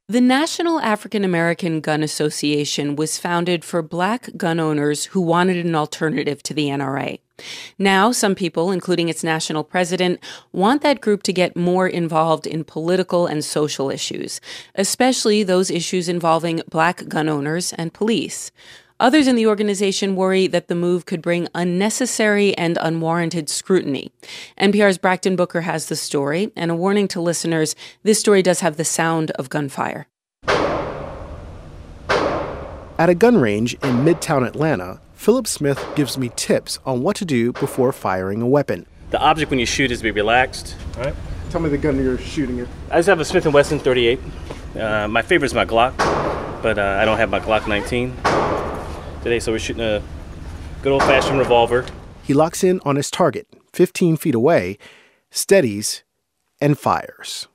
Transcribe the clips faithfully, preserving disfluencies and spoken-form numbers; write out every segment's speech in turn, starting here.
The National African American Gun Association was founded for Black gun owners who wanted an alternative to the N R A. Now, some people, including its national president, want that group to get more involved in political and social issues, especially those issues involving Black gun owners and police. Others in the organization worry that the move could bring unnecessary and unwarranted scrutiny. N P R's Brackton Booker has the story, and a warning to listeners, this story does have the sound of gunfire. At a gun range in Midtown Atlanta, Philip Smith gives me tips on what to do before firing a weapon. The object when you shoot is to be relaxed. All right. Tell me the gun you're shooting at. I just have a Smith and Wesson thirty-eight. Uh, my favorite is my Glock, but uh, I don't have my Glock nineteen today, so we're shooting a good old-fashioned revolver. He locks in on his target, fifteen feet away, steadies, and fires.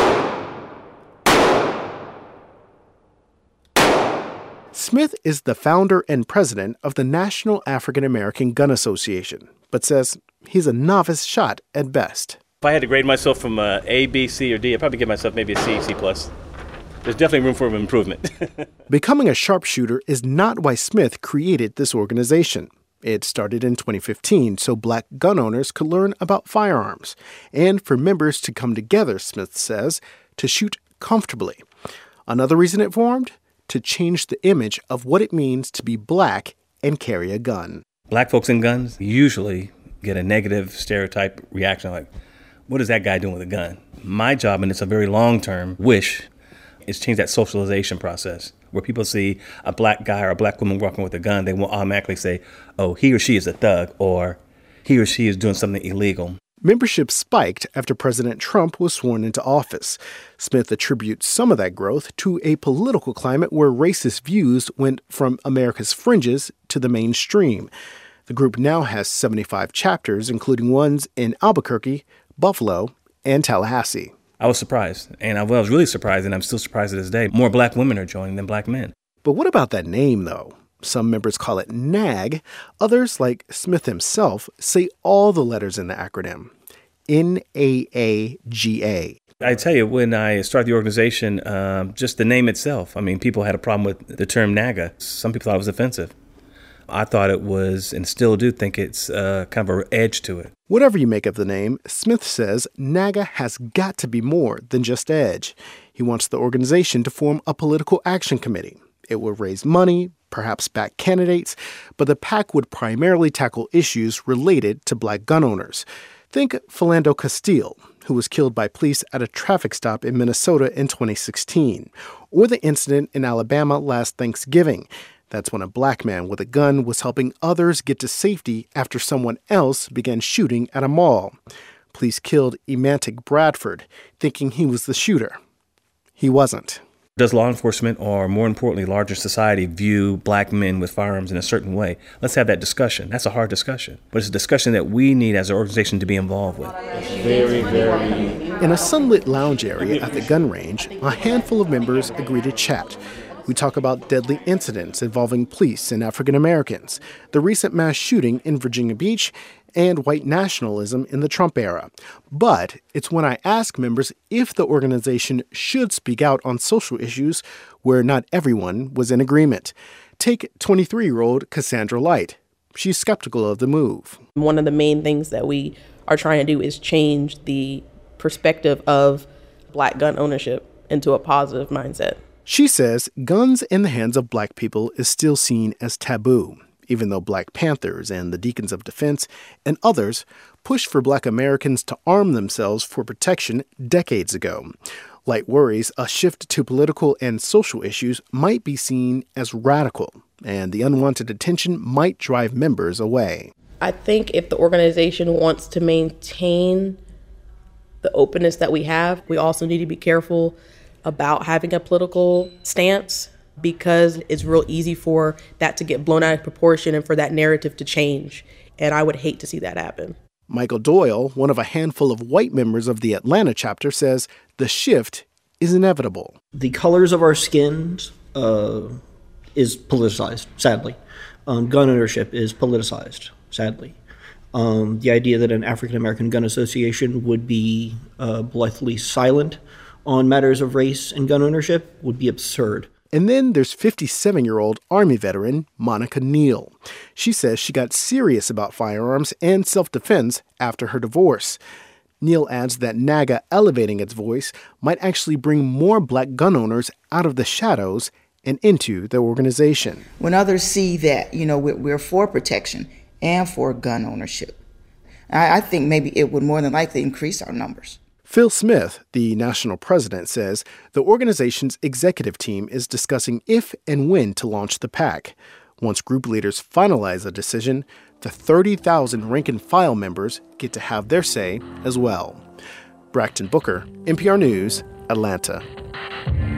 Smith is the founder and president of the National African American Gun Association, but says he's a novice shot at best. If I had to grade myself from uh, A, B, C, or D, I'd probably give myself maybe a C, C plus. There's definitely room for improvement. Becoming a sharpshooter is not why Smith created this organization. It started in twenty fifteen so Black gun owners could learn about firearms, and for members to come together, Smith says, to shoot comfortably. Another reason it formed? To change the image of what it means to be Black and carry a gun. Black folks and guns usually get a negative stereotype reaction like, what is that guy doing with a gun? My job, and it's a very long-term wish, is change that socialization process where people see a Black guy or a Black woman walking with a gun, they will automatically say, oh, he or she is a thug, or he or she is doing something illegal. Membership spiked after President Trump was sworn into office. Smith attributes some of that growth to a political climate where racist views went from America's fringes to the mainstream. The group now has seventy-five chapters, including ones in Albuquerque, Buffalo, and Tallahassee. I was surprised, and I was really surprised, and I'm still surprised to this day. More Black women are joining than Black men. But what about that name, though? Some members call it NAG. Others, like Smith himself, say all the letters in the acronym. N A A G A. I tell you, when I started the organization, um, just the name itself, I mean, people had a problem with the term NAGA. Some people thought it was offensive. I thought it was, and still do think it's uh, kind of an edge to it. Whatever you make of the name, Smith says NAGA has got to be more than just edge. He wants the organization to form a political action committee. It would raise money, perhaps back candidates, but the PAC would primarily tackle issues related to Black gun owners. Think Philando Castile, who was killed by police at a traffic stop in Minnesota in twenty sixteen, or the incident in Alabama last Thanksgiving. That's when a Black man with a gun was helping others get to safety after someone else began shooting at a mall. Police killed Emantic Bradford, thinking he was the shooter. He wasn't. Does law enforcement, or more importantly, larger society, view Black men with firearms in a certain way? Let's have that discussion. That's a hard discussion, but it's a discussion that we need as an organization to be involved with. Very, very. In a sunlit lounge area at the gun range, a handful of members agree to chat. We talk about deadly incidents involving police and African Americans, the recent mass shooting in Virginia Beach, and white nationalism in the Trump era. But it's when I ask members if the organization should speak out on social issues where not everyone was in agreement. Take twenty-three-year-old Cassandra Light. She's skeptical of the move. One of the main things that we are trying to do is change the perspective of Black gun ownership into a positive mindset. She says guns in the hands of Black people is still seen as taboo, even though Black Panthers and the Deacons of Defense and others pushed for Black Americans to arm themselves for protection decades ago. Light worries a shift to political and social issues might be seen as radical, and the unwanted attention might drive members away. I think if the organization wants to maintain the openness that we have, we also need to be careful about having a political stance, because it's real easy for that to get blown out of proportion and for that narrative to change. And I would hate to see that happen. Michael Doyle, one of a handful of white members of the Atlanta chapter, says the shift is inevitable. The colors of our skins uh, is politicized, sadly. Um, gun ownership is politicized, sadly. Um, the idea that an African American gun association would be uh, blithely silent on matters of race and gun ownership would be absurd. And then there's fifty-seven-year-old Army veteran Monica Neal. She says she got serious about firearms and self-defense after her divorce. Neal adds that NAGA elevating its voice might actually bring more black gun owners out of the shadows and into the organization. When others see that, you know, we're for protection and for gun ownership, I think maybe it would more than likely increase our numbers. Phil Smith, the national president, says the organization's executive team is discussing if and when to launch the PAC. Once group leaders finalize a decision, the thirty thousand rank-and-file members get to have their say as well. Braxton Booker, N P R News, Atlanta.